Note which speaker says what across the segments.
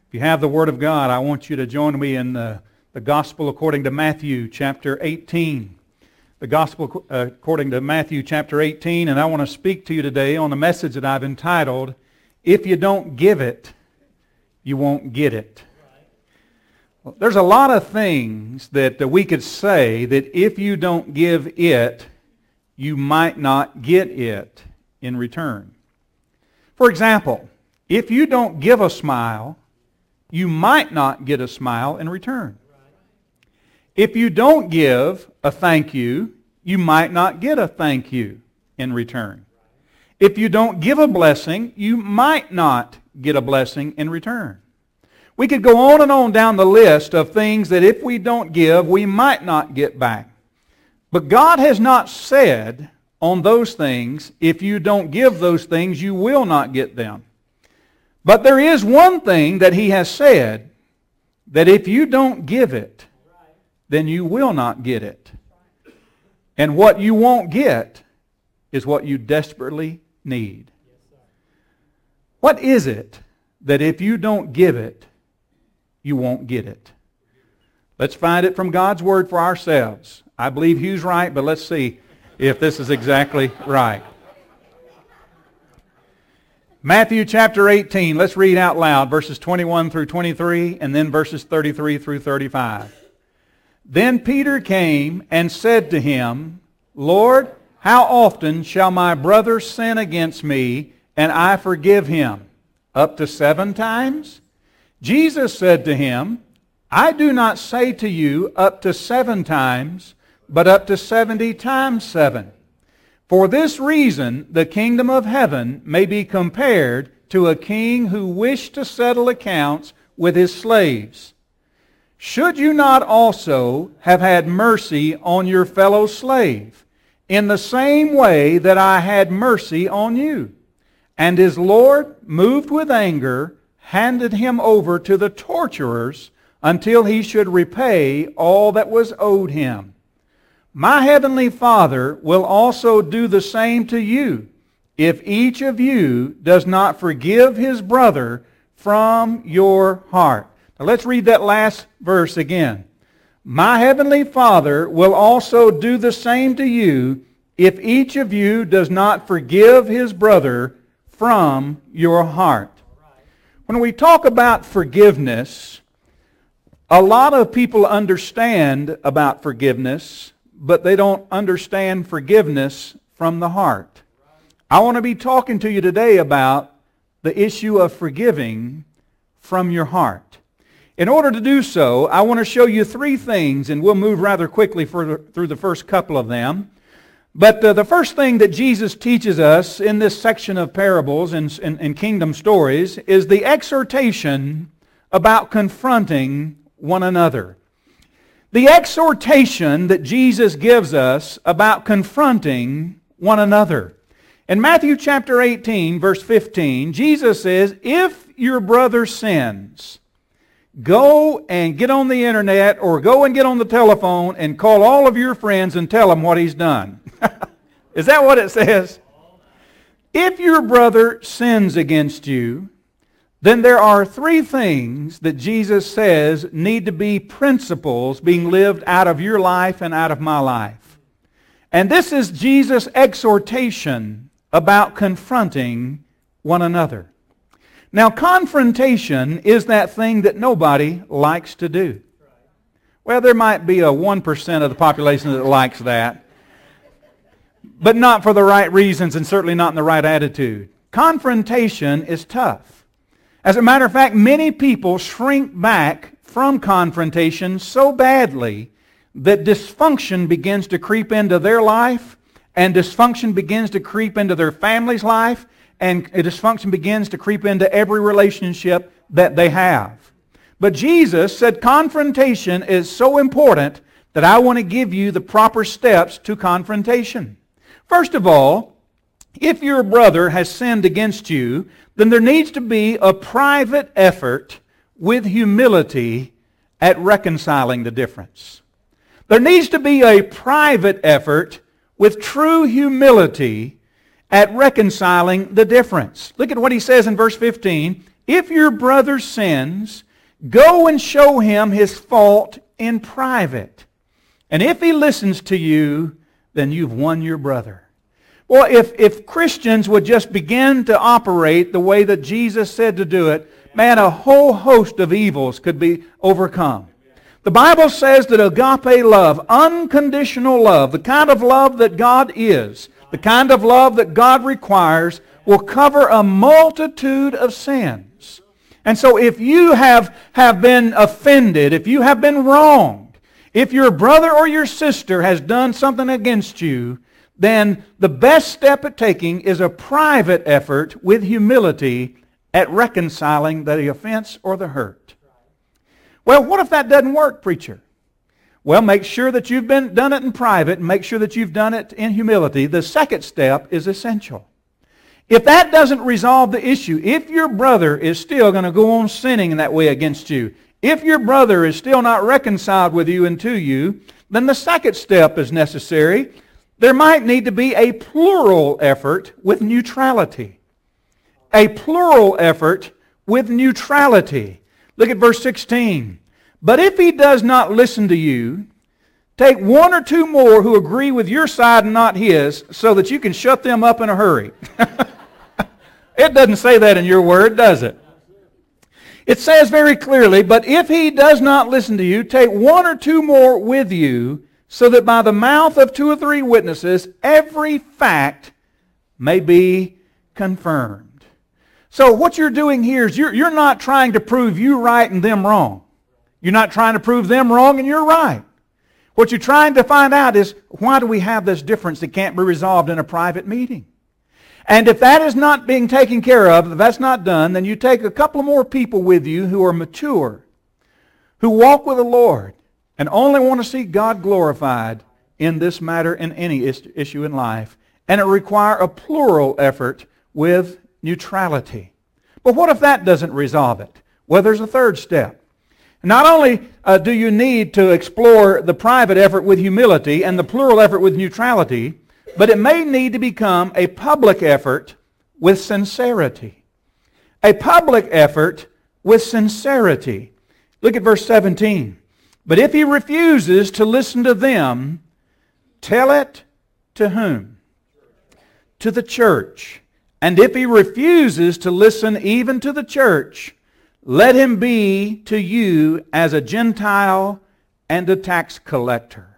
Speaker 1: If you have the Word of God, I want you to join me in the Gospel according to Matthew chapter 18. The Gospel according to Matthew chapter 18, and I want to speak to you today on a message that I've entitled, If You Don't Give It, You Won't Get It. Well, there's a lot of things that we could say that if you don't give it, you might not get it in return. For example, if you don't give a smile, you might not get a smile in return. If you don't give a thank you, you might not get a thank you in return. If you don't give a blessing, you might not get a blessing in return. We could go on and on down the list of things that if we don't give, we might not get back. But God has not said on those things, if you don't give those things, you will not get them. But there is one thing that He has said, that if you don't give it, then you will not get it. And what you won't get is what you desperately need. What is it that if you don't give it, you won't get it? Let's find it from God's Word for ourselves. I believe Hugh's right, but let's see if this is exactly right. Matthew chapter 18, let's read out loud verses 21 through 23 and then verses 33 through 35. Then Peter came and said to Him, Lord, how often shall my brother sin against me and I forgive him? Up to 7 times? Jesus said to him, I do not say to you up to 7 times, but up to 70 times 7. For this reason, the kingdom of heaven may be compared to a king who wished to settle accounts with his slaves. Should you not also have had mercy on your fellow slave, in the same way that I had mercy on you? And his Lord, moved with anger, handed him over to the torturers until he should repay all that was owed him. My heavenly Father will also do the same to you, if each of you does not forgive his brother from your heart. Now let's read that last verse again. My heavenly Father will also do the same to you, if each of you does not forgive his brother from your heart. When we talk about forgiveness, a lot of people understand about forgiveness, but they don't understand forgiveness from the heart. I want to be talking to you today about the issue of forgiving from your heart. In order to do so, I want to show you 3 things, and we'll move rather quickly through the first couple of them. But the first thing that Jesus teaches us in this section of parables and kingdom stories is the exhortation about confronting one another. The exhortation that Jesus gives us about confronting one another. In Matthew chapter 18, verse 15, Jesus says, if your brother sins, go and get on the internet or go and get on the telephone and call all of your friends and tell them what he's done. Is that what it says? If your brother sins against you, then there are 3 things that Jesus says need to be principles being lived out of your life and out of my life. And this is Jesus' exhortation about confronting one another. Now, confrontation is that thing that nobody likes to do. Well, there might be a 1% of the population that likes that, but not for the right reasons and certainly not in the right attitude. Confrontation is tough. As a matter of fact, many people shrink back from confrontation so badly that dysfunction begins to creep into their life, and dysfunction begins to creep into their family's life, and dysfunction begins to creep into every relationship that they have. But Jesus said confrontation is so important that I want to give you the proper steps to confrontation. First of all, if your brother has sinned against you, then there needs to be a private effort with humility at reconciling the difference. There needs to be a private effort with true humility at reconciling the difference. Look at what he says in verse 15. if your brother sins, go and show him his fault in private. And if he listens to you, then you've won your brother. Well, if Christians would just begin to operate the way that Jesus said to do it, man, a whole host of evils could be overcome. The Bible says that agape love, unconditional love, the kind of love that God is, the kind of love that God requires, will cover a multitude of sins. And so if you have been offended, if you have been wronged, if your brother or your sister has done something against you, then the best step at taking is a private effort with humility at reconciling the offense or the hurt. Well, what if that doesn't work, preacher? Well, make sure that you've done it in private and make sure that you've done it in humility. The second step is essential. If that doesn't resolve the issue, if your brother is still going to go on sinning in that way against you, if your brother is still not reconciled with you and to you, then the second step is necessary. There might need to be a plural effort with neutrality. A plural effort with neutrality. Look at verse 16. But if he does not listen to you, take one or two more who agree with your side and not his, so that you can shut them up in a hurry. It doesn't say that in your word, does it? It says very clearly, but if he does not listen to you, take one or two more with you, so that by the mouth of two or three witnesses, every fact may be confirmed. So what you're doing here is you're not trying to prove you right and them wrong. You're not trying to prove them wrong and you're right. What you're trying to find out is, why do we have this difference that can't be resolved in a private meeting? And if that is not being taken care of, if that's not done, then you take a couple of more people with you who are mature, who walk with the Lord, and only want to see God glorified in this matter and any issue in life. And it requires a plural effort with neutrality. But what if that doesn't resolve it? Well, there's a third step. Not only do you need to explore the private effort with humility and the plural effort with neutrality, but it may need to become a public effort with sincerity. A public effort with sincerity. Look at verse 17. But if he refuses to listen to them, tell it to whom? To the church. And if he refuses to listen even to the church, let him be to you as a Gentile and a tax collector.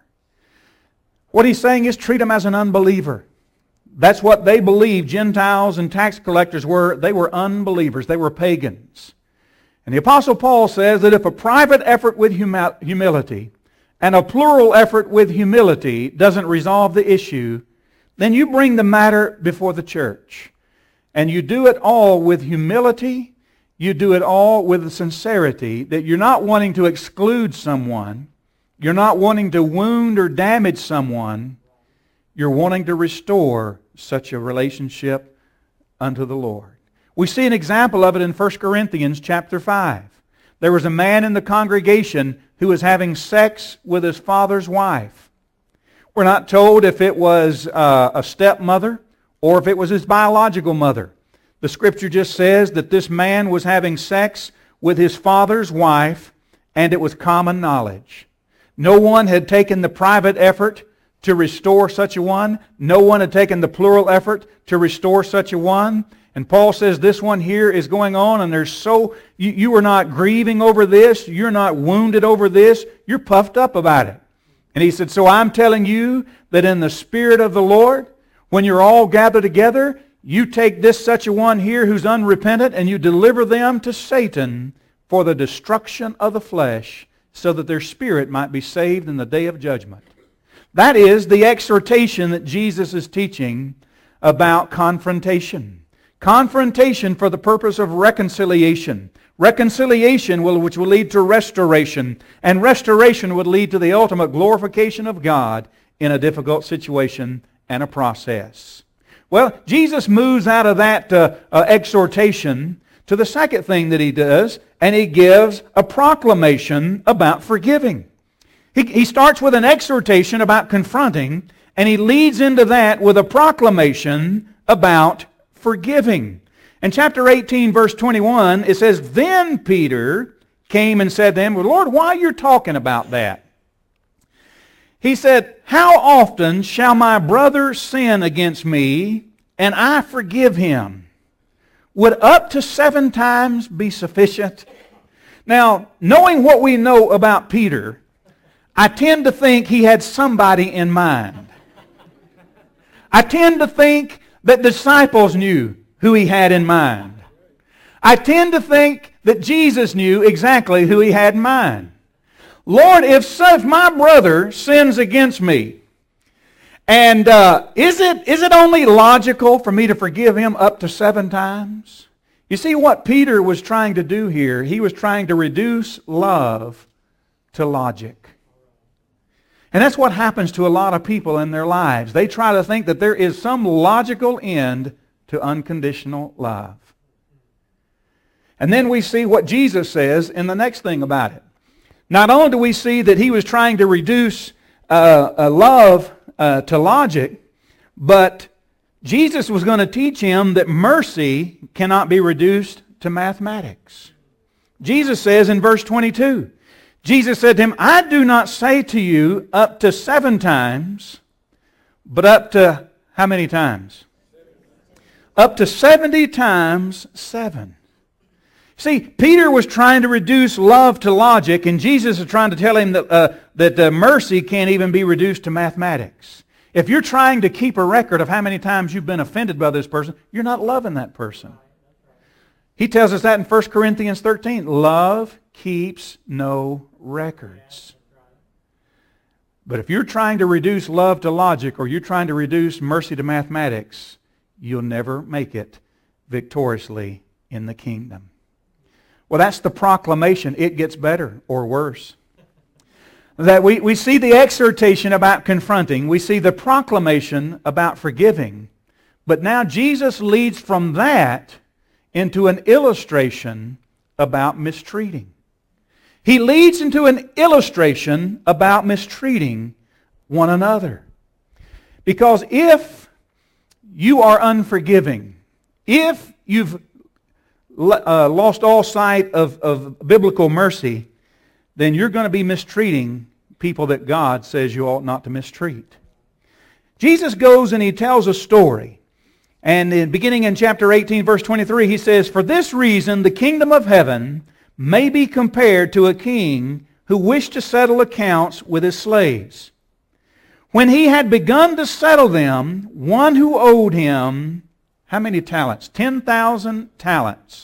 Speaker 1: What he's saying is treat him as an unbeliever. That's what they believed Gentiles and tax collectors were. They were unbelievers. They were pagans. And the Apostle Paul says that if a private effort with humility and a plural effort with humility doesn't resolve the issue, then you bring the matter before the church. And you do it all with humility. You do it all with the sincerity that you're not wanting to exclude someone. You're not wanting to wound or damage someone. You're wanting to restore such a relationship unto the Lord. We see an example of it in 1 Corinthians chapter 5. There was a man in the congregation who was having sex with his father's wife. We're not told if it was a stepmother or if it was his biological mother. The Scripture just says that this man was having sex with his father's wife, and it was common knowledge. No one had taken the private effort to restore such a one. No one had taken the plural effort to restore such a one. And Paul says this one here is going on, and you are not grieving over this. You're not wounded over this. You're puffed up about it. And he said, so I'm telling you that in the Spirit of the Lord, when you're all gathered together, you take this such a one here who's unrepentant, and you deliver them to Satan for the destruction of the flesh, so that their spirit might be saved in the day of judgment. That is the exhortation that Jesus is teaching about confrontation. Confrontation for the purpose of reconciliation. Reconciliation which will lead to restoration. And restoration would lead to the ultimate glorification of God in a difficult situation and a process. Well, Jesus moves out of that exhortation to the second thing that he does, and he gives a proclamation about forgiving. He starts with an exhortation about confronting, and he leads into that with a proclamation about forgiving. In chapter 18, verse 21, it says, Then Peter came and said to him, well, Lord, why are you talking about that? He said, How often shall my brother sin against me, and I forgive him? Would up to 7 times be sufficient? Now, knowing what we know about Peter, I tend to think he had somebody in mind. I tend to think that disciples knew who he had in mind. I tend to think that Jesus knew exactly who he had in mind. Lord, if my brother sins against me, and is it only logical for me to forgive him up to 7 times? You see what Peter was trying to do here? He was trying to reduce love to logic. And that's what happens to a lot of people in their lives. They try to think that there is some logical end to unconditional love. And then we see what Jesus says in the next thing about it. Not only do we see that he was trying to reduce love to logic, but Jesus was going to teach him that mercy cannot be reduced to mathematics. Jesus says in verse 22, Jesus said to him, I do not say to you up to 7 times, but up to how many times? Up to 70 times 7. See, Peter was trying to reduce love to logic, and Jesus is trying to tell him that mercy can't even be reduced to mathematics. If you're trying to keep a record of how many times you've been offended by this person, you're not loving that person. He tells us that in 1 Corinthians 13. Love keeps no records. But if you're trying to reduce love to logic, or you're trying to reduce mercy to mathematics, you'll never make it victoriously in the kingdom. Well, that's the proclamation. It gets better or worse. That we see the exhortation about confronting. We see the proclamation about forgiving. But now Jesus leads from that into an illustration about mistreating. He leads into an illustration about mistreating one another. Because if you are unforgiving, if you've lost all sight of biblical mercy, then you're going to be mistreating people that God says you ought not to mistreat. Jesus goes and he tells a story. And beginning in chapter 18, verse 23, he says, For this reason the kingdom of heaven may be compared to a king who wished to settle accounts with his slaves. When he had begun to settle them, one who owed him, how many talents? 10,000 talents.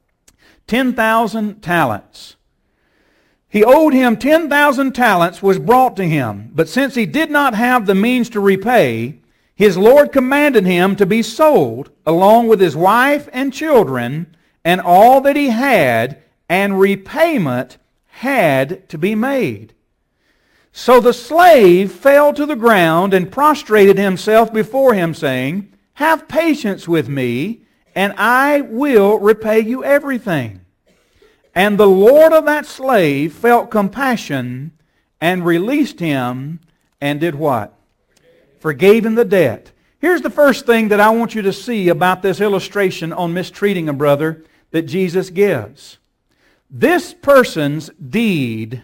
Speaker 1: 10,000 talents. He owed him 10,000 talents was brought to him. But since he did not have the means to repay, his Lord commanded him to be sold along with his wife and children and all that he had, and repayment had to be made. So the slave fell to the ground and prostrated himself before him, saying, Have patience with me, and I will repay you everything. And the Lord of that slave felt compassion and released him and did what? Forgave him the debt. Here's the first thing that I want you to see about this illustration on mistreating a brother that Jesus gives. This person's debt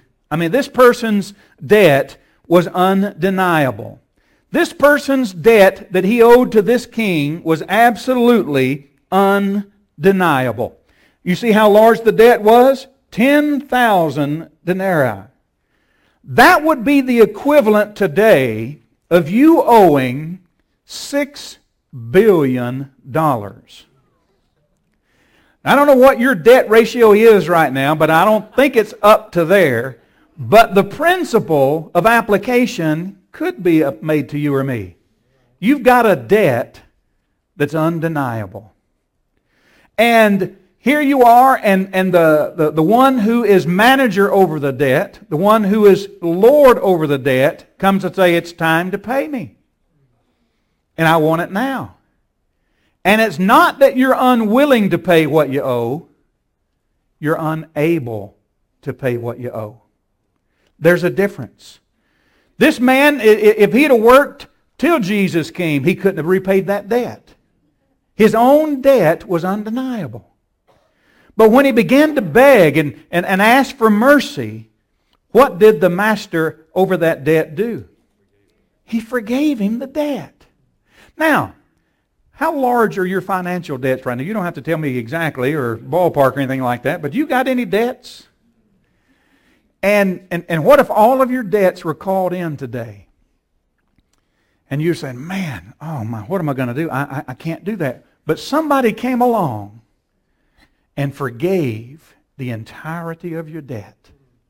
Speaker 1: was undeniable. This person's debt that he owed to this king was absolutely undeniable. You see how large the debt was? 10,000 denarii. That would be the equivalent today of you owing $6 billion. I don't know what your debt ratio is right now, but I don't think it's up to there. But the principle of application could be made to you or me. You've got a debt that's undeniable. And here you are, and the one who is manager over the debt, the one who is Lord over the debt, comes to say, it's time to pay me. And I want it now. And it's not that you're unwilling to pay what you owe. You're unable to pay what you owe. There's a difference. This man, if he'd have worked till Jesus came, he couldn't have repaid that debt. His own debt was undeniable. But when he began to beg and ask for mercy, what did the master over that debt do? He forgave him the debt. Now, how large are your financial debts right now? You don't have to tell me exactly or ballpark or anything like that, but you got any debts? And what if all of your debts were called in today? And you're saying, man, oh my, what am I going to do? I can't do that. But somebody came along and forgave the entirety of your debt.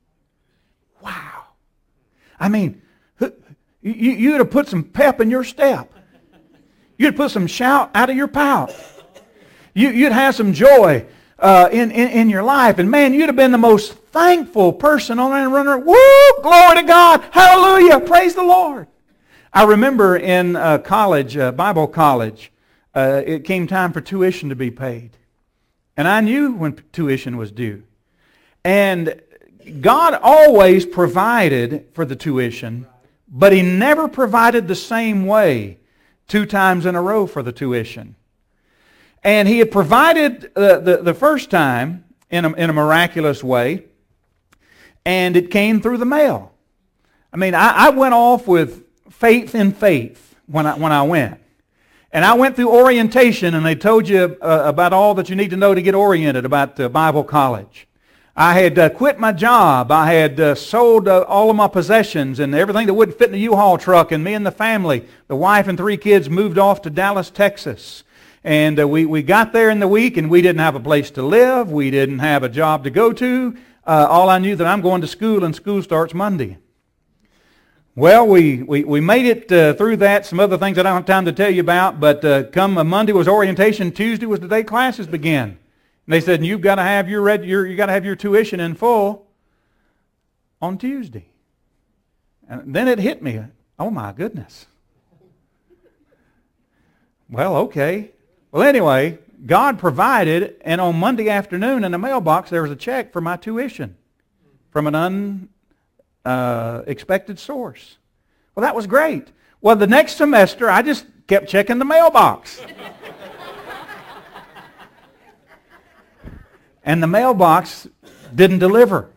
Speaker 1: Wow. I mean, you'd have put some pep in your step. You'd put some shout out of your pout. You'd have some joy in your life. And man, you'd have been the most thankful person on that runner. Woo! Glory to God! Hallelujah! Praise the Lord! I remember in college, Bible college, it came time for tuition to be paid. And I knew when tuition was due. And God always provided for the tuition, but He never provided the same way 2 times in a row for the tuition. And He had provided the first time in a miraculous way, and it came through the mail. I mean, I went off with faith in faith when I went. And I went through orientation, and they told you about all that you need to know to get oriented about Bible college. I had quit my job. I had sold all of my possessions and everything that wouldn't fit in the U-Haul truck, and me and the family, the wife and 3 kids, moved off to Dallas, Texas. And we got there in the week, and we didn't have a place to live. We didn't have a job to go to. All I knew that I'm going to school, and school starts Monday. Well, we made it through that. Some other things I don't have time to tell you about, but come Monday was orientation. Tuesday was the day classes began. And they said, you've got to have your tuition in full on Tuesday. And then it hit me. Oh my goodness. Well, okay. Well, anyway, God provided, and on Monday afternoon in the mailbox there was a check for my tuition from an unexpected source. Well, that was great. Well, the next semester I just kept checking the mailbox. And the mailbox didn't deliver.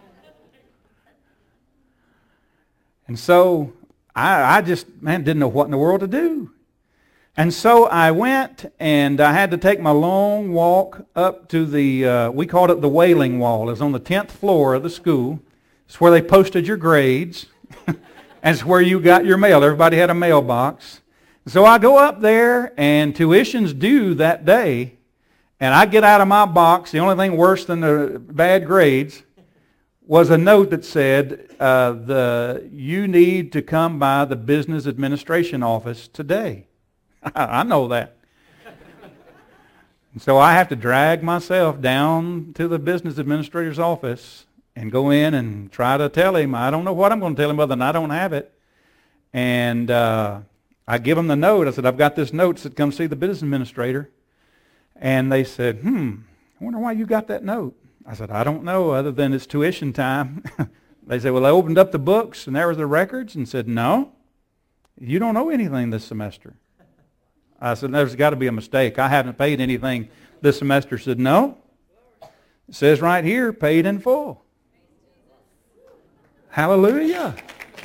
Speaker 1: And so I just, didn't know what in the world to do. And so I went, and I had to take my long walk up to the, we called it the Wailing Wall. It was on the 10th floor of the school. It's where they posted your grades. And it's where you got your mail. Everybody had a mailbox. So I go up there, and tuition's due that day. And I get out of my box. The only thing worse than the bad grades was a note that said, you need to come by the business administration office today. I know that. And so I have to drag myself down to the business administrator's office and go in and try to tell him. I don't know what I'm going to tell him other than I don't have it. And I give him the note. I said, I've got this note. Said, come see the business administrator. And they said, I wonder why you got that note. I said, I don't know, other than it's tuition time. They said, well, I opened up the books, and there was the records, and said, no, you don't owe anything this semester. I said, there's got to be a mistake. I haven't paid anything this semester. Said, no. It says right here, paid in full. Hallelujah.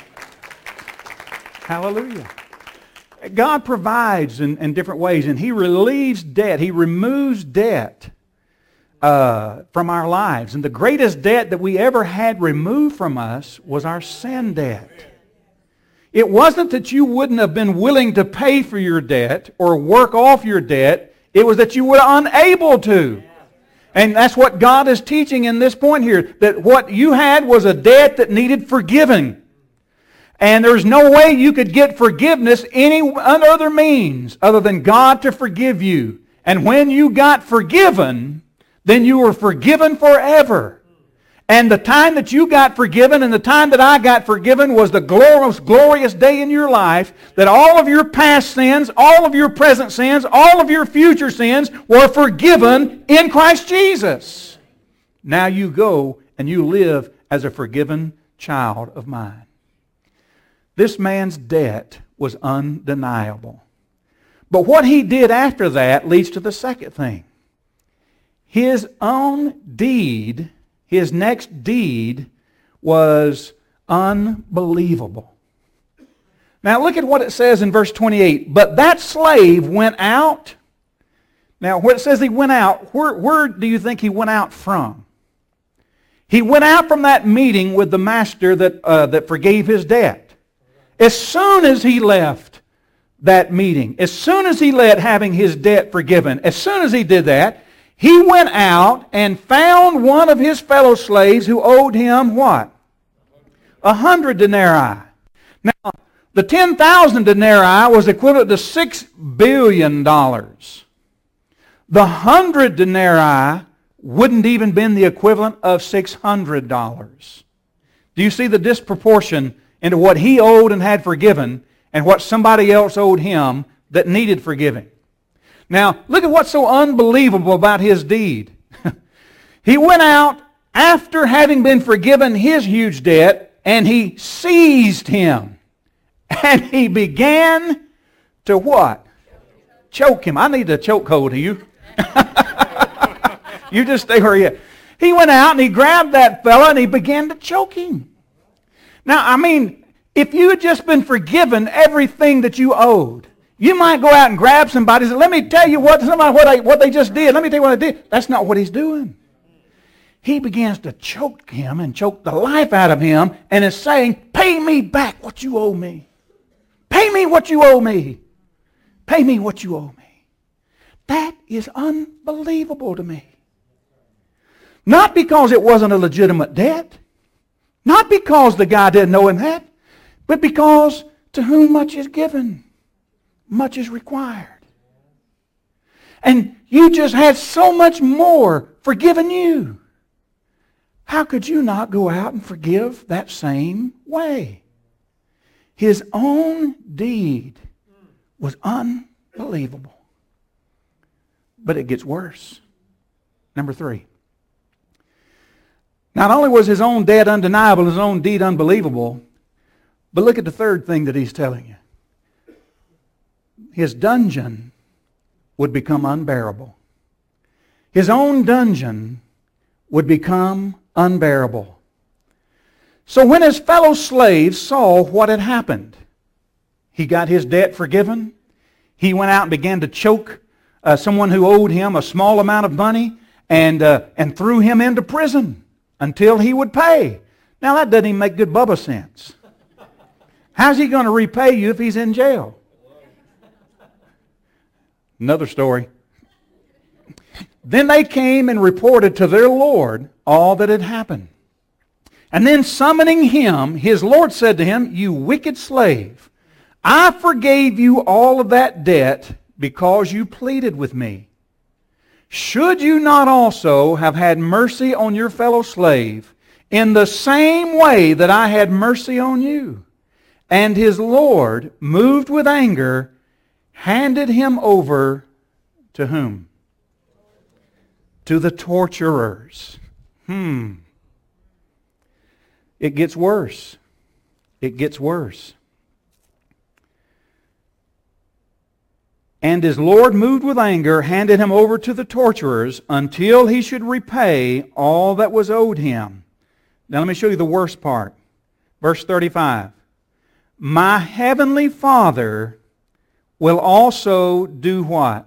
Speaker 1: Hallelujah. God provides in different ways, and He relieves debt. He removes debt from our lives. And the greatest debt that we ever had removed from us was our sin debt. It wasn't that you wouldn't have been willing to pay for your debt or work off your debt. It was that you were unable to. And that's what God is teaching in this point here, that what you had was a debt that needed forgiving. And there's no way you could get forgiveness any other means other than God to forgive you. And when you got forgiven, then you were forgiven forever. And the time that you got forgiven and the time that I got forgiven was the most glorious day in your life, that all of your past sins, all of your present sins, all of your future sins were forgiven in Christ Jesus. Now you go and you live as a forgiven child of mine. This man's debt was undeniable. But what he did after that leads to the second thing. His own deed, his next deed, was unbelievable. Now look at what it says in verse 28. But that slave went out. Now when it says he went out, where do you think he went out from? He went out from that meeting with the master that forgave his debt. As soon as he left that meeting, as soon as he left having his debt forgiven, as soon as he did that, he went out and found one of his fellow slaves who owed him what? 100 denarii. Now, the 10,000 denarii was equivalent to $6 billion. The 100 denarii wouldn't even been the equivalent of $600. Do you see the disproportion into what he owed and had forgiven and what somebody else owed him that needed forgiving? Now, look at what's so unbelievable about his deed. He went out after having been forgiven his huge debt, and he seized him. And he began to what? Choke him. I need a choke hold of you. You just stay where you're at. He went out and he grabbed that fella and he began to choke him. Now, I mean, if you had just been forgiven everything that you owed, you might go out and grab somebody and say, let me tell you what they just did. Let me tell you what they did. That's not what he's doing. He begins to choke him and choke the life out of him and is saying, pay me back what you owe me. Pay me what you owe me. Pay me what you owe me. That is unbelievable to me. Not because it wasn't a legitimate debt. Not because the guy didn't owe him that. But because to whom much is given, much is required. And you just had so much more forgiven you. How could you not go out and forgive that same way? His own deed was unbelievable. But it gets worse. Number 3. Not only was his own debt undeniable, his own deed unbelievable, but look at the third thing that he's telling you. His dungeon would become unbearable. His own dungeon would become unbearable. So when his fellow slaves saw what had happened, he got his debt forgiven. He went out and began to choke someone who owed him a small amount of money and threw him into prison until he would pay. Now that doesn't even make good Bubba sense. How's he going to repay you if he's in jail? Another story. Then they came and reported to their Lord all that had happened. And then summoning him, his Lord said to him, you wicked slave, I forgave you all of that debt because you pleaded with me. Should you not also have had mercy on your fellow slave in the same way that I had mercy on you? And his Lord, moved with anger, handed him over to whom? To the torturers. It gets worse. It gets worse. And his Lord, moved with anger, handed him over to the torturers until he should repay all that was owed him. Now let me show you the worst part. Verse 35. My heavenly Father will also do what?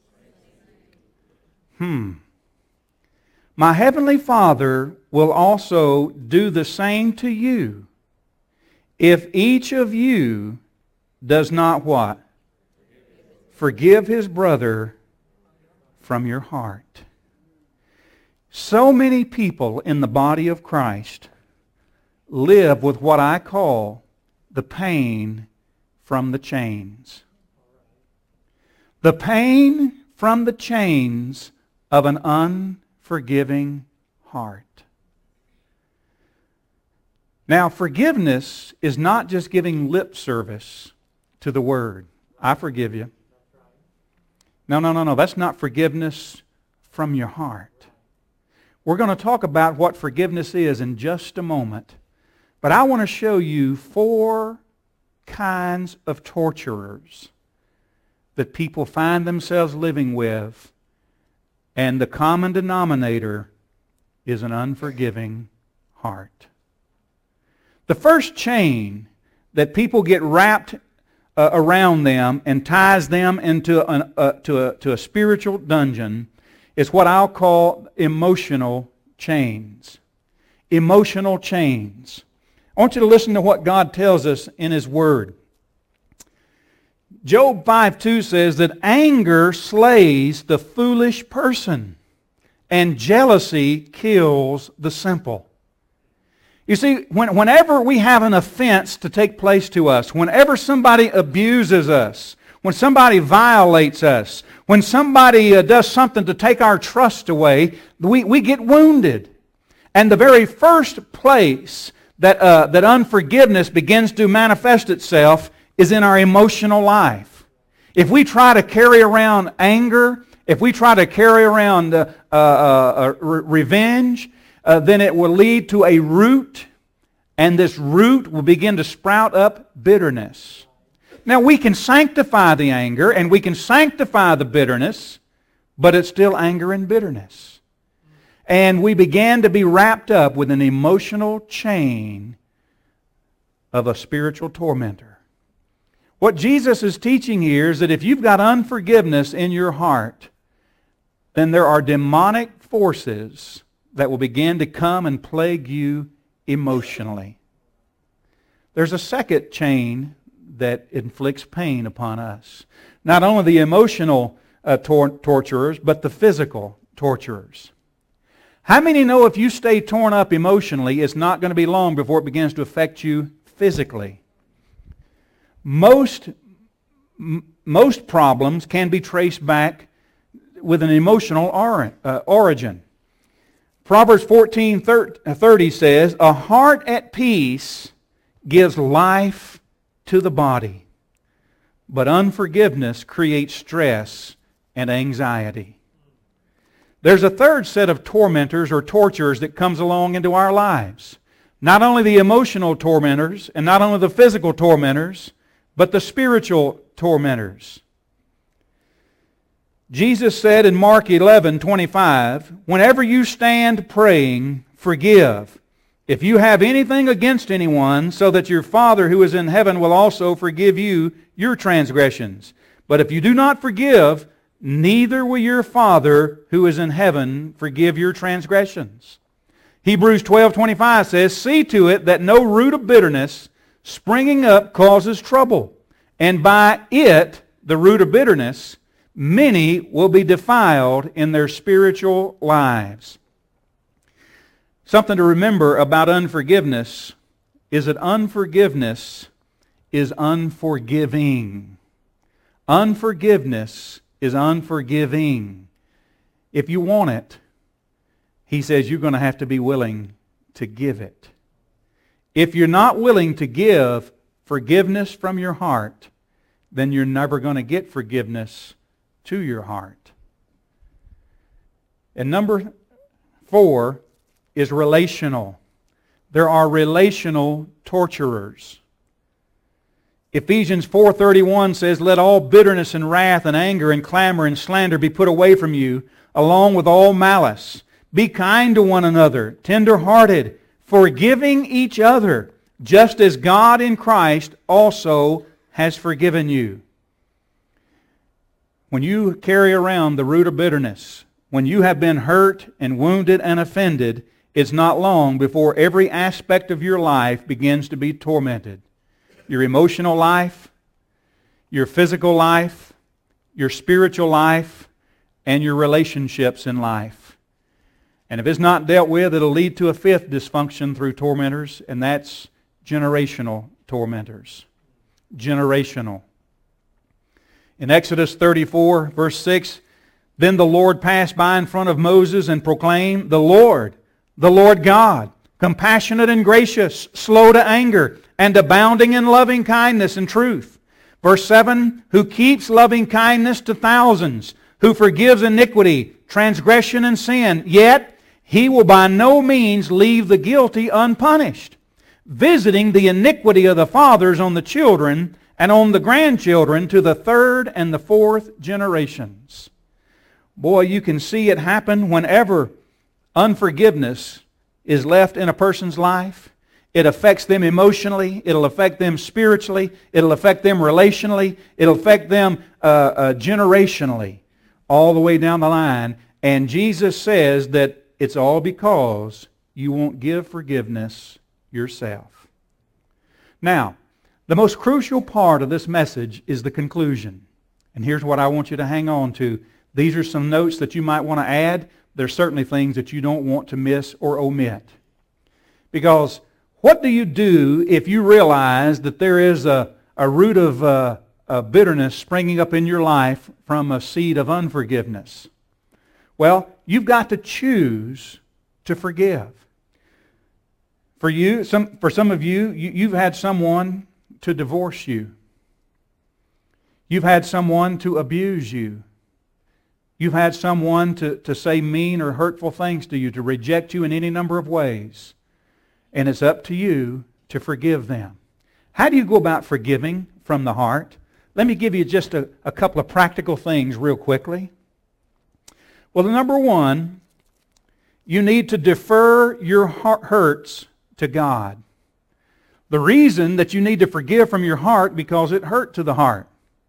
Speaker 1: My heavenly Father will also do the same to you if each of you does not what? Forgive his brother from your heart. So many people in the body of Christ live with what I call the pain from the chains. The pain from the chains of an unforgiving heart. Now, forgiveness is not just giving lip service to the word. I forgive you. No. That's not forgiveness from your heart. We're going to talk about what forgiveness is in just a moment. But I want to show you 4 kinds of torturers that people find themselves living with, and the common denominator is an unforgiving heart. The first chain that people get wrapped around them and ties them into a spiritual dungeon is what I'll call emotional chains. Emotional chains. I want you to listen to what God tells us in His Word. Job 5:2 says that anger slays the foolish person, and jealousy kills the simple. You see, whenever we have an offense to take place to us, whenever somebody abuses us, when somebody violates us, when somebody does something to take our trust away, we get wounded. And the very first place that unforgiveness begins to manifest itself is in our emotional life. If we try to carry around anger, if we try to carry around revenge, then it will lead to a root, and this root will begin to sprout up bitterness. Now, we can sanctify the anger and we can sanctify the bitterness, but it's still anger and bitterness. And we began to be wrapped up with an emotional chain of a spiritual tormentor. What Jesus is teaching here is that if you've got unforgiveness in your heart, then there are demonic forces that will begin to come and plague you emotionally. There's a second chain that inflicts pain upon us. Not only the emotional torturers, but the physical torturers. How many know if you stay torn up emotionally, it's not going to be long before it begins to affect you physically? Most problems can be traced back with an emotional origin. Proverbs 14:30 says, "A heart at peace gives life to the body, but unforgiveness creates stress and anxiety." There's a third set of tormentors or torturers that comes along into our lives. Not only the emotional tormentors and not only the physical tormentors, but the spiritual tormentors. Jesus said in Mark 11:25, "Whenever you stand praying, forgive, if you have anything against anyone, so that your Father who is in heaven will also forgive you your transgressions. But if you do not forgive, neither will your Father who is in heaven forgive your transgressions." Hebrews 12:25 says, "See to it that no root of bitterness springing up causes trouble, and by it, the root of bitterness, many will be defiled in their spiritual lives." Something to remember about unforgiveness is that unforgiveness is unforgiving. Unforgiveness is unforgiving. If you want it, he says you're going to have to be willing to give it. If you're not willing to give forgiveness from your heart, then you're never going to get forgiveness to your heart. And number 4 is relational. There are relational torturers. Ephesians 4:31 says, "Let all bitterness and wrath and anger and clamor and slander be put away from you, along with all malice. Be kind to one another, tender-hearted, forgiving each other, just as God in Christ also has forgiven you." When you carry around the root of bitterness, when you have been hurt and wounded and offended, it's not long before every aspect of your life begins to be tormented. Your emotional life, your physical life, your spiritual life, and your relationships in life. And if it's not dealt with, it'll lead to a fifth dysfunction through tormentors, and that's generational tormentors. Generational. In Exodus 34, verse 6, "Then the Lord passed by in front of Moses and proclaimed, the Lord God, compassionate and gracious, slow to anger, and abounding in loving kindness and truth." Verse 7, "Who keeps loving kindness to thousands, who forgives iniquity, transgression, and sin, yet He will by no means leave the guilty unpunished, visiting the iniquity of the fathers on the children and on the grandchildren to the third and the fourth generations. Boy, you can see it happen whenever unforgiveness is left in a person's life. It affects them emotionally. It'll affect them spiritually. It'll affect them relationally. It'll affect them generationally, all the way down the line. And Jesus says that it's all because you won't give forgiveness yourself. Now, the most crucial part of this message is the conclusion. And here's what I want you to hang on to. These are some notes that you might want to add. There's certainly things that you don't want to miss or omit. Because what do you do if you realize that there is a root of bitterness springing up in your life from a seed of unforgiveness? Well, you've got to choose to forgive. For some of you, you've had someone to divorce you. You've had someone to abuse you. You've had someone to say mean or hurtful things to you, to reject you in any number of ways. And it's up to you to forgive them. How do you go about forgiving from the heart? Let me give you just a couple of practical things real quickly. Well, number one, you need to defer your hurts to God. The reason that you need to forgive from your heart because it hurt to the heart.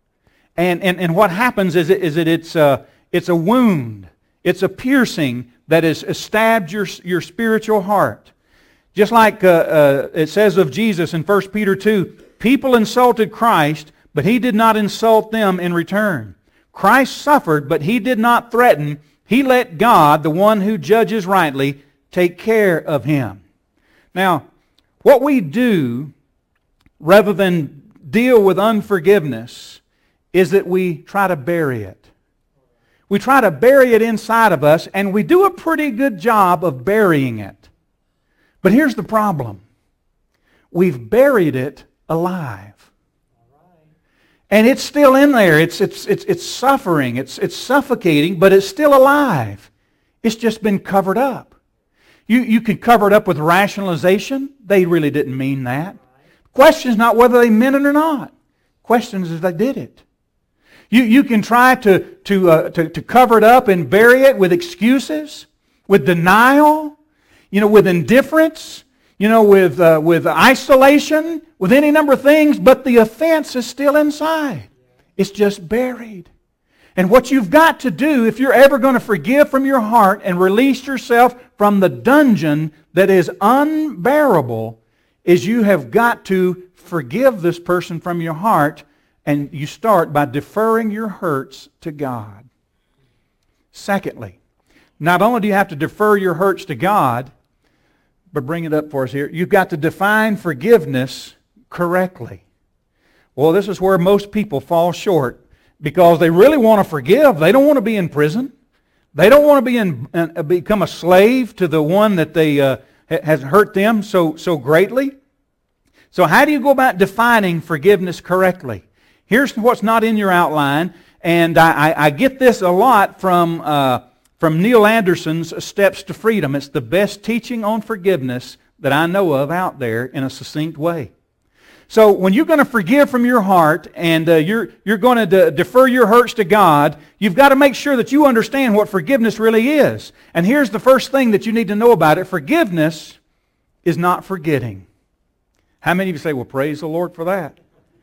Speaker 1: And what happens is that it's a wound. It's a piercing that has stabbed your spiritual heart. Just like it says of Jesus in 1 Peter 2, people insulted Christ, but He did not insult them in return. Christ suffered, but He did not threaten. He let God, the one who judges rightly, take care of Him. Now, what we do, rather than deal with unforgiveness, is that we try to bury it. We try to bury it inside of us, and we do a pretty good job of burying it. But here's the problem. We've buried it alive. And it's still in there. It's suffering. It's suffocating, but it's still alive. It's just been covered up. You could cover it up with rationalization. They really didn't mean that. The question is not whether they meant it or not. The question is if they did it. You can try to cover it up and bury it with excuses, with denial, with indifference, with isolation, with any number of things, but the offense is still inside. It's just buried. And what you've got to do, if you're ever going to forgive from your heart and release yourself from the dungeon that is unbearable, is you have got to forgive this person from your heart, and you start by deferring your hurts to God. Secondly, not only do you have to defer your hurts to God, but bring it up for us here, you've got to define forgiveness correctly. Well, this is where most people fall short because they really want to forgive. They don't want to be in prison. They don't want to become a slave to the one that has hurt them so greatly. So how do you go about defining forgiveness correctly? Here's what's not in your outline, and I get this a lot from Neil Anderson's Steps to Freedom. It's the best teaching on forgiveness that I know of out there in a succinct way. So when you're going to forgive from your heart and you're going to defer your hurts to God, you've got to make sure that you understand what forgiveness really is. And here's the first thing that you need to know about it. Forgiveness is not forgetting. How many of you say, well, praise the Lord for that?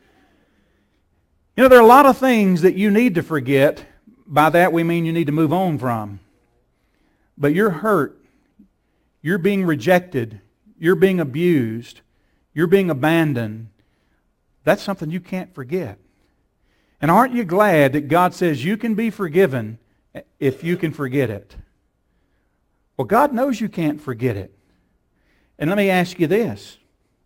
Speaker 1: There are a lot of things that you need to forget. By that we mean you need to move on from. But you're hurt. You're being rejected. You're being abused. You're being abandoned. That's something you can't forget. And aren't you glad that God says you can be forgiven if you can forget it? Well, God knows you can't forget it. And let me ask you this.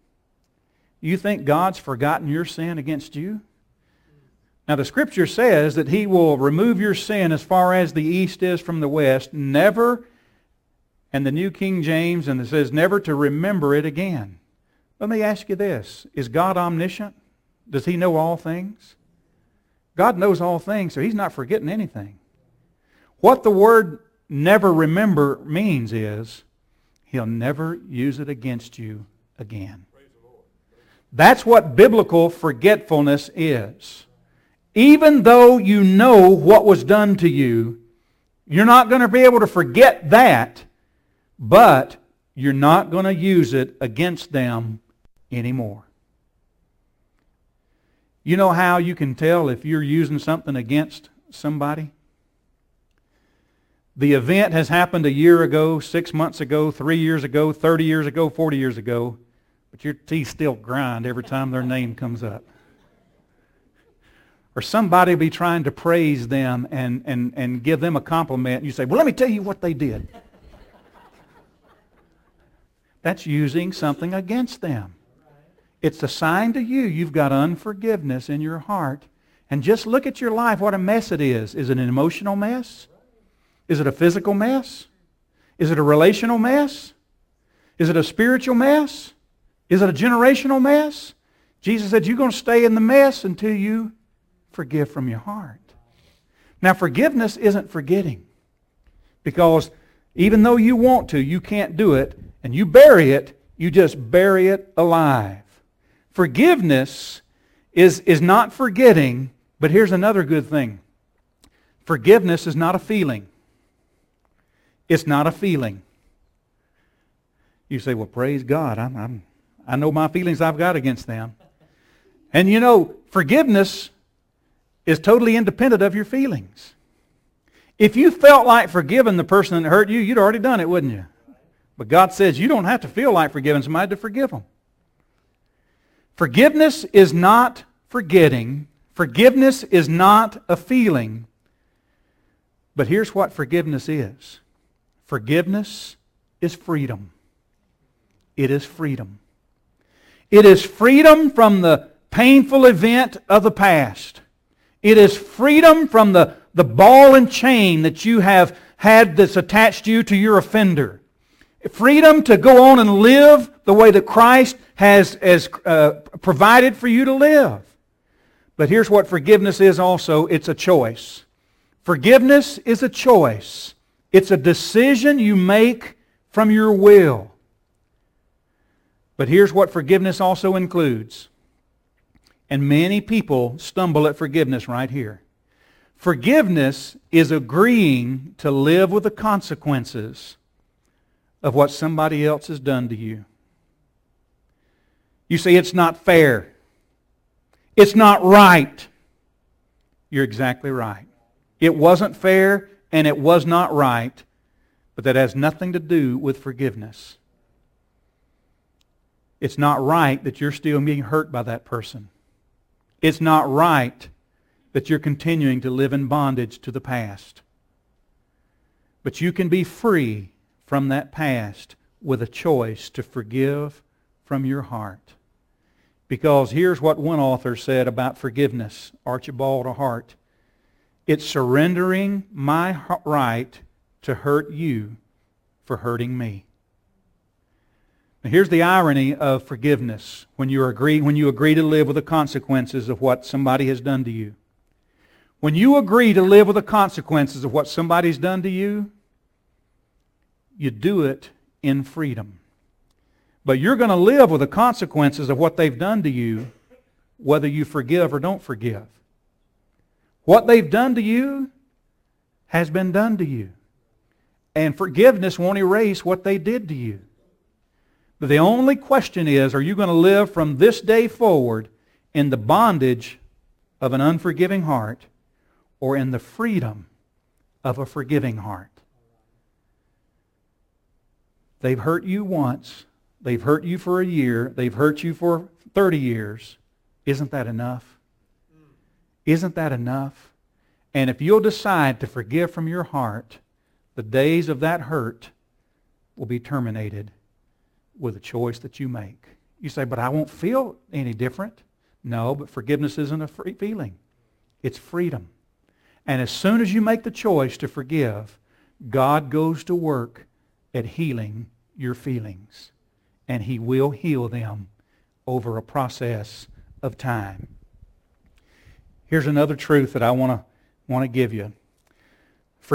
Speaker 1: You think God's forgotten your sin against you? Now, the Scripture says that He will remove your sin as far as the east is from the west, never, and the New King James, and it says never to remember it again. Let me ask you this. Is God omniscient? Does He know all things? God knows all things, so He's not forgetting anything. What the word never remember means is He'll never use it against you again. That's what biblical forgetfulness is. Even though you know what was done to you, you're not going to be able to forget that, but you're not going to use it against them anymore. You know how you can tell if you're using something against somebody? The event has happened a year ago, 6 months ago, 3 years ago, 30 years ago, 40 years ago, but your teeth still grind every time their name comes up. Or somebody will be trying to praise them and give them a compliment, and you say, well, let me tell you what they did. That's using something against them. It's a sign to you you've got unforgiveness in your heart. And just look at your life, what a mess it is. Is it an emotional mess? Is it a physical mess? Is it a relational mess? Is it a spiritual mess? Is it a generational mess? Jesus said you're going to stay in the mess until you forgive from your heart. Now, forgiveness isn't forgetting. Because even though you want to, you can't do it. And you bury it, you just bury it alive. Forgiveness is not forgetting, but here's another good thing. Forgiveness is not a feeling. It's not a feeling. You say, well, praise God. I know my feelings I've got against them. And you know, forgiveness is totally independent of your feelings. If you felt like forgiving the person that hurt you, you'd already done it, wouldn't you? But God says you don't have to feel like forgiving somebody to forgive them. Forgiveness is not forgetting. Forgiveness is not a feeling. But here's what forgiveness is. Forgiveness is freedom. It is freedom. It is freedom from the painful event of the past. It is freedom from the ball and chain that you have had that's attached you to your offender. Freedom to go on and live the way that Christ has provided for you to live. But here's what forgiveness is also. It's a choice. Forgiveness is a choice. It's a decision you make from your will. But here's what forgiveness also includes. And many people stumble at forgiveness right here. Forgiveness is agreeing to live with the consequences of what somebody else has done to you. You say it's not fair. It's not right. You're exactly right. It wasn't fair and it was not right, but that has nothing to do with forgiveness. It's not right that you're still being hurt by that person. It's not right that you're continuing to live in bondage to the past. But you can be free from that past with a choice to forgive from your heart. Because here's what one author said about forgiveness, Archibald Hart. It's surrendering my right to hurt you for hurting me. Now here's the irony of forgiveness when you agree to live with the consequences of what somebody has done to you. When you agree to live with the consequences of what somebody's done to you, you do it in freedom. But you're going to live with the consequences of what they've done to you, whether you forgive or don't forgive. What they've done to you has been done to you. And forgiveness won't erase what they did to you. But the only question is, are you going to live from this day forward in the bondage of an unforgiving heart or in the freedom of a forgiving heart? They've hurt you once. They've hurt you for a year. They've hurt you for 30 years. Isn't that enough? Isn't that enough? And if you'll decide to forgive from your heart, the days of that hurt will be terminated with a choice that you make. You say, but I won't feel any different. No, but forgiveness isn't a free feeling. It's freedom. And as soon as you make the choice to forgive, God goes to work at healing your feelings. And He will heal them over a process of time. Here's another truth that I want to give you.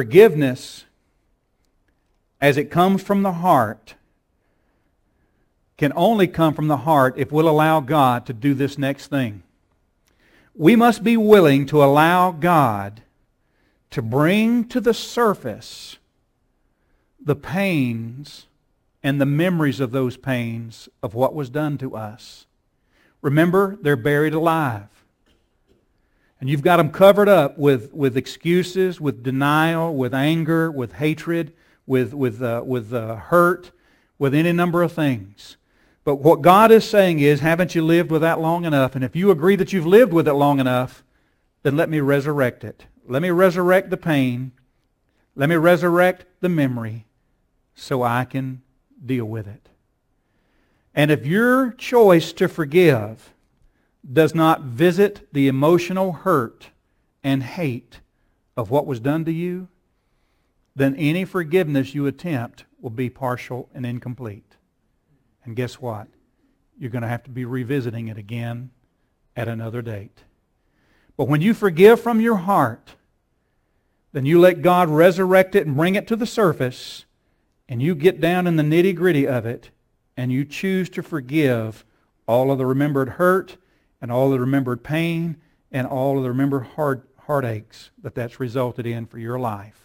Speaker 1: Forgiveness, as it comes from the heart, can only come from the heart if we'll allow God to do this next thing. We must be willing to allow God to bring to the surface the pains and the memories of those pains of what was done to us. Remember, they're buried alive. And you've got them covered up with excuses, with denial, with anger, with hatred, with hurt, with any number of things. But what God is saying is, haven't you lived with that long enough? And if you agree that you've lived with it long enough, then let me resurrect it. Let me resurrect the pain. Let me resurrect the memory so I can deal with it. And if your choice to forgive does not visit the emotional hurt and hate of what was done to you, then any forgiveness you attempt will be partial and incomplete. And guess what? You're going to have to be revisiting it again at another date. But when you forgive from your heart, then you let God resurrect it and bring it to the surface, and you get down in the nitty-gritty of it, and you choose to forgive all of the remembered hurt and all of the remembered pain and all of the remembered heartaches that's resulted in for your life.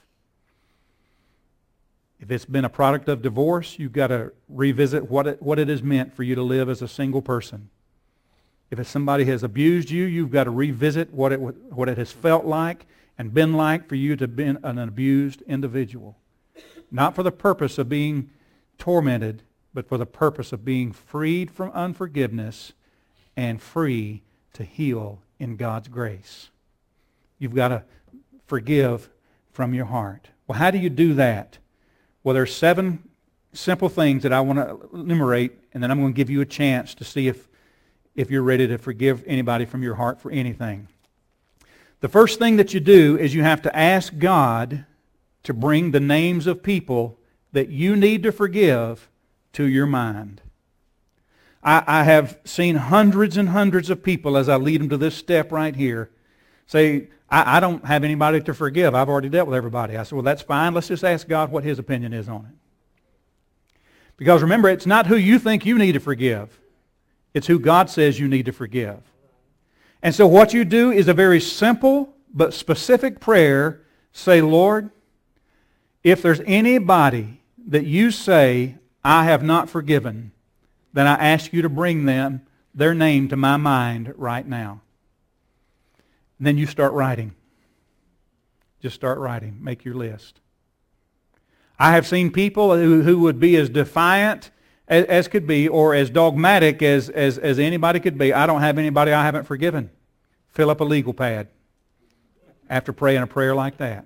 Speaker 1: If it's been a product of divorce, you've got to revisit what it has meant for you to live as a single person. If it's somebody has abused you, you've got to revisit what it has felt like and been like for you to be an abused individual. Not for the purpose of being tormented, but for the purpose of being freed from unforgiveness and free to heal in God's grace. You've got to forgive from your heart. Well, how do you do that? Well, there are 7 simple things that I want to enumerate, and then I'm going to give you a chance to see if you're ready to forgive anybody from your heart for anything. The first thing that you do is you have to ask God to bring the names of people that you need to forgive to your mind. I have seen hundreds and hundreds of people, as I lead them to this step right here, say, I don't have anybody to forgive. I've already dealt with everybody. I said, well, that's fine. Let's just ask God what His opinion is on it. Because remember, it's not who you think you need to forgive. It's who God says you need to forgive. And so what you do is a very simple but specific prayer. Say, Lord, if there's anybody that you say I have not forgiven, then I ask you to bring their name to my mind right now. And then you start writing. Just start writing. Make your list. I have seen people who would be as defiant as could be, or as dogmatic as anybody could be. I don't have anybody I haven't forgiven. Fill up a legal pad after praying a prayer like that.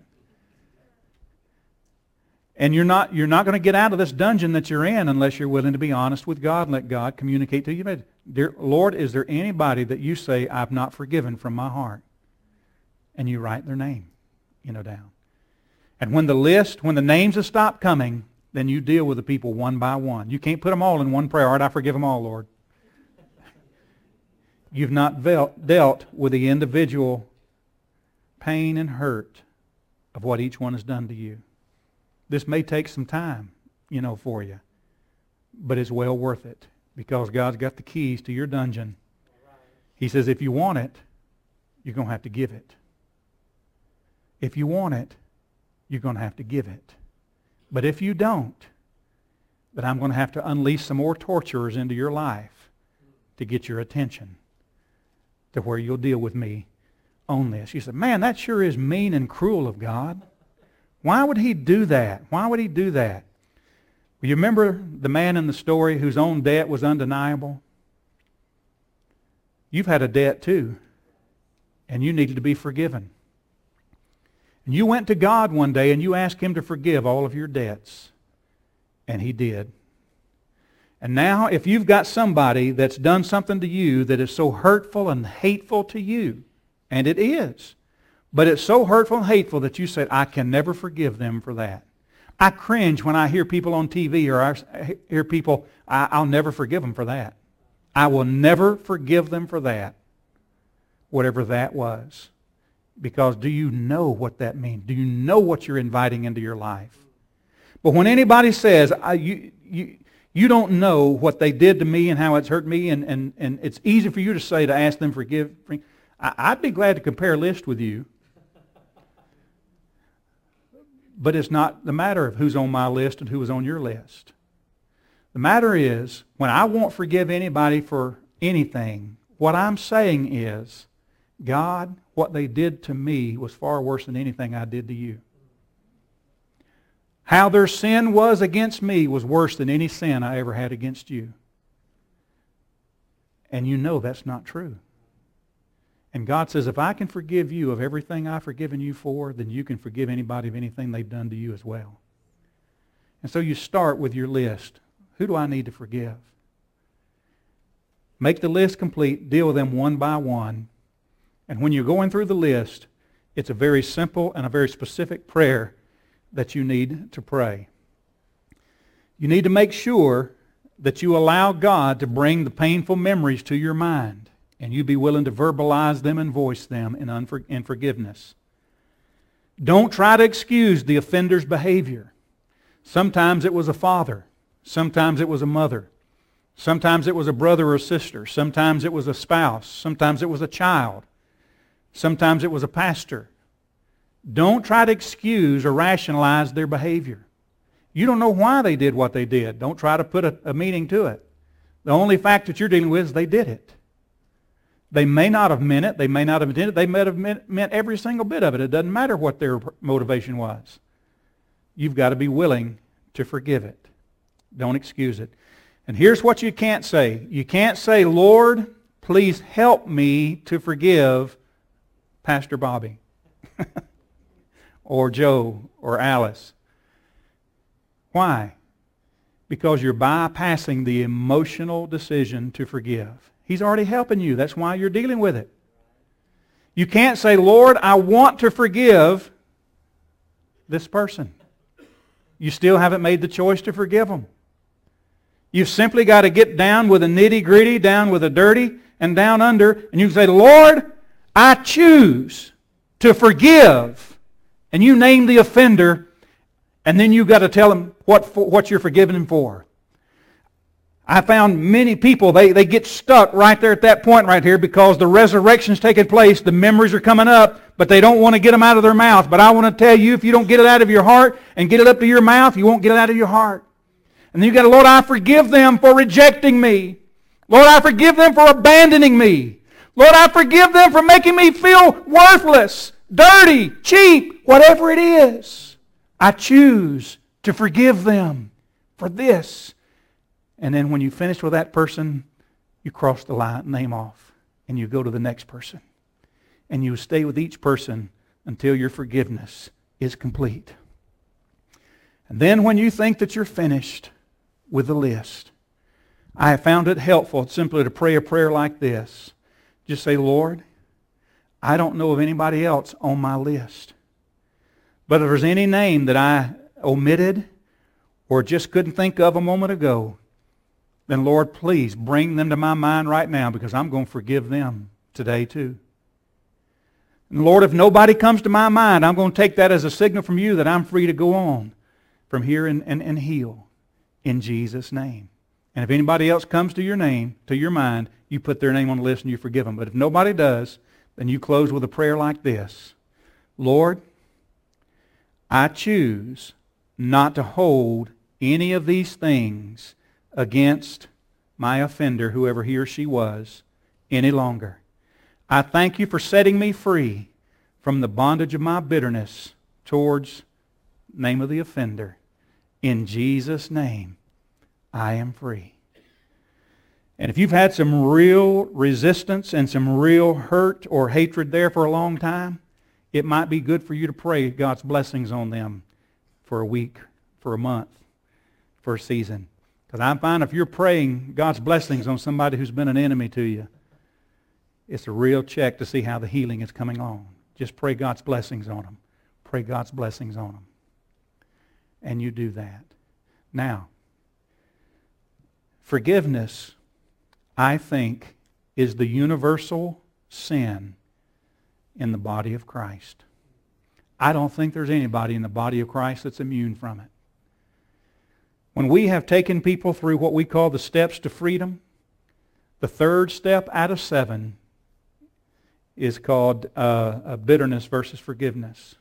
Speaker 1: And you're not going to get out of this dungeon that you're in unless you're willing to be honest with God and let God communicate to you. Dear Lord, is there anybody that you say I've not forgiven from my heart? And you write their name, down. And when the names have stopped coming, then you deal with the people one by one. You can't put them all in one prayer. All right, I forgive them all, Lord. You've not dealt with the individual pain and hurt of what each one has done to you. This may take some time, for you. But it's well worth it because God's got the keys to your dungeon. He says if you want it, you're going to have to give it. If you want it, you're going to have to give it. But if you don't, then I'm going to have to unleash some more torturers into your life to get your attention to where you'll deal with me on this. You said, man, that sure is mean and cruel of God. Why would He do that? Why would He do that? Well, you remember the man in the story whose own debt was undeniable? You've had a debt too, and you needed to be forgiven. And you went to God one day and you asked Him to forgive all of your debts. And He did. And now if you've got somebody that's done something to you that is so hurtful and hateful to you, and it is, but it's so hurtful and hateful that you said, I can never forgive them for that. I cringe when I hear people on TV or I hear people, I'll never forgive them for that. I will never forgive them for that, whatever that was. Because do you know what that means? Do you know what you're inviting into your life? But when anybody says, you You don't know what they did to me and how it's hurt me, and it's easy for you to say, to ask them forgive. I'd be glad to compare a list with you. But it's not the matter of who's on my list and who was on your list. The matter is, when I won't forgive anybody for anything, what I'm saying is, God, what they did to me was far worse than anything I did to you. How their sin was against me was worse than any sin I ever had against you. And you know that's not true. And God says, if I can forgive you of everything I've forgiven you for, then you can forgive anybody of anything they've done to you as well. And so you start with your list. Who do I need to forgive? Make the list complete. Deal with them one by one. And when you're going through the list, it's a very simple and a very specific prayer that you need to pray. You need to make sure that you allow God to bring the painful memories to your mind, and you be willing to verbalize them and voice them in forgiveness. Don't try to excuse the offender's behavior. Sometimes it was a father. Sometimes it was a mother. Sometimes it was a brother or a sister. Sometimes it was a spouse. Sometimes it was a child. Sometimes it was a pastor. Don't try to excuse or rationalize their behavior. You don't know why they did what they did. Don't try to put a meaning to it. The only fact that you're dealing with is they did it. They may not have meant it. They may not have intended it. They may have meant every single bit of it. It doesn't matter what their motivation was. You've got to be willing to forgive it. Don't excuse it. And here's what you can't say. You can't say, Lord, please help me to forgive Pastor Bobby or Joe or Alice. Why? Because you're bypassing the emotional decision to forgive. He's already helping you. That's why you're dealing with it. You can't say, Lord, I want to forgive this person. You still haven't made the choice to forgive them. You've simply got to get down with the nitty-gritty, down with the dirty, and down under, and you can say, Lord, I choose to forgive. And you name the offender, and then you've got to tell them what you're forgiving him for. I found many people, they get stuck right there at that point right here because the resurrection's taking place, the memories are coming up, but they don't want to get them out of their mouth. But I want to tell you, if you don't get it out of your heart and get it up to your mouth, you won't get it out of your heart. And then you've got to, Lord, I forgive them for rejecting me. Lord, I forgive them for abandoning me. Lord, I forgive them for making me feel worthless, dirty, cheap, whatever it is. I choose to forgive them for this. And then when you finish with that person, you cross the name off and you go to the next person. And you stay with each person until your forgiveness is complete. And then when you think that you're finished with the list, I have found it helpful simply to pray a prayer like this. Just say, Lord, I don't know of anybody else on my list. But if there's any name that I omitted or just couldn't think of a moment ago, then Lord, please bring them to my mind right now because I'm going to forgive them today too. And Lord, if nobody comes to my mind, I'm going to take that as a signal from you that I'm free to go on from here and heal in Jesus' name. And if anybody else comes to your name, to your mind, you put their name on the list and you forgive them. But if nobody does, then you close with a prayer like this. Lord, I choose not to hold any of these things against my offender, whoever he or she was, any longer. I thank you for setting me free from the bondage of my bitterness towards the name of the offender. In Jesus' name, I am free. And if you've had some real resistance and some real hurt or hatred there for a long time, it might be good for you to pray God's blessings on them for a week, for a month, for a season. Because I find if you're praying God's blessings on somebody who's been an enemy to you, it's a real check to see how the healing is coming on. Just pray God's blessings on them. Pray God's blessings on them. And you do that. Now, forgiveness, I think, is the universal sin in the body of Christ. I don't think there's anybody in the body of Christ that's immune from it. When we have taken people through what we call the steps to freedom, the third step out of 7 is called bitterness versus forgiveness.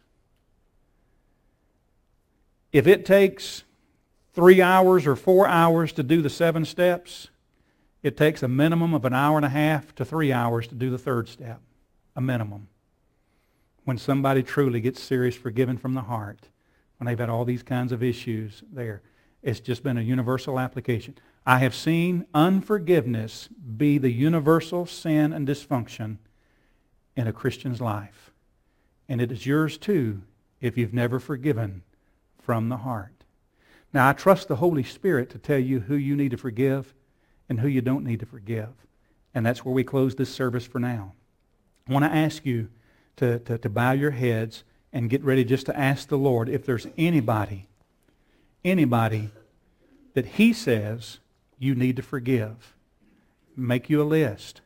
Speaker 1: If it takes 3 hours or 4 hours to do the 7 steps, it takes a minimum of an hour and a half to 3 hours to do the third step. A minimum. When somebody truly gets serious forgiven from the heart, when they've had all these kinds of issues there. It's just been a universal application. I have seen unforgiveness be the universal sin and dysfunction in a Christian's life. And it is yours too if you've never forgiven from the heart. Now, I trust the Holy Spirit to tell you who you need to forgive and who you don't need to forgive. And that's where we close this service for now. I want to ask you to bow your heads and get ready just to ask the Lord if there's anybody that He says you need to forgive. Make you a list.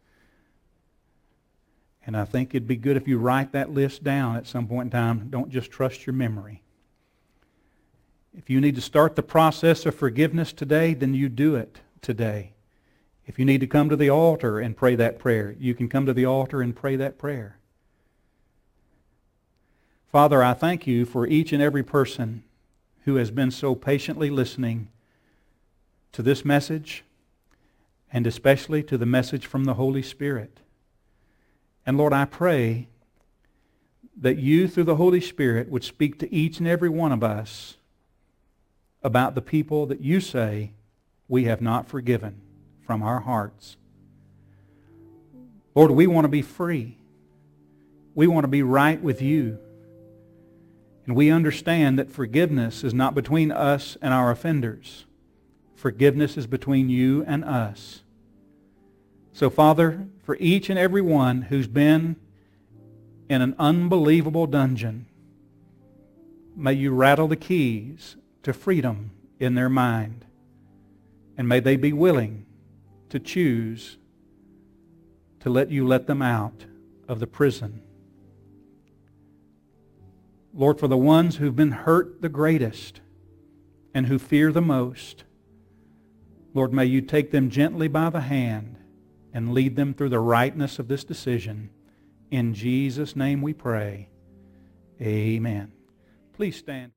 Speaker 1: And I think it'd be good if you write that list down at some point in time. Don't just trust your memory. If you need to start the process of forgiveness today, then you do it today. If you need to come to the altar and pray that prayer, you can come to the altar and pray that prayer. Father, I thank you for each and every person who has been so patiently listening to this message, and especially to the message from the Holy Spirit. And Lord, I pray that you, through the Holy Spirit, would speak to each and every one of us about the people that you say we have not forgiven from our hearts. Lord, we want to be free. We want to be right with you. And we understand that forgiveness is not between us and our offenders. Forgiveness is between you and us. So, Father, for each and every one who's been in an unbelievable dungeon, may you rattle the keys to freedom in their mind. And may they be willing to choose to let you let them out of the prison. Lord, for the ones who've been hurt the greatest and who fear the most, Lord, may you take them gently by the hand and lead them through the rightness of this decision. In Jesus' name we pray. Amen. Please stand.